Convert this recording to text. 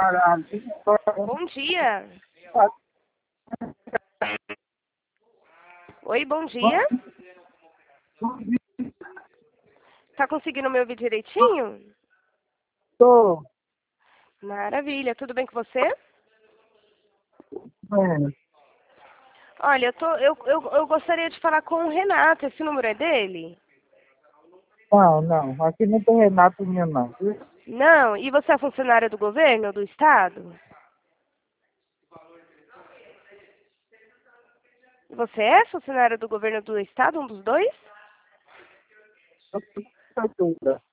Bom dia. Oi, bom dia. Tá conseguindo me ouvir direitinho? Tô. Maravilha. Tudo bem com você? É. Olha, eu gostaria de falar com o Renato. Esse número é dele? Não. Aqui não tem Renato nenhum, não. Não. E você é funcionária do governo, do estado? Você é funcionária do governo do estado, um dos dois? Prefeitura.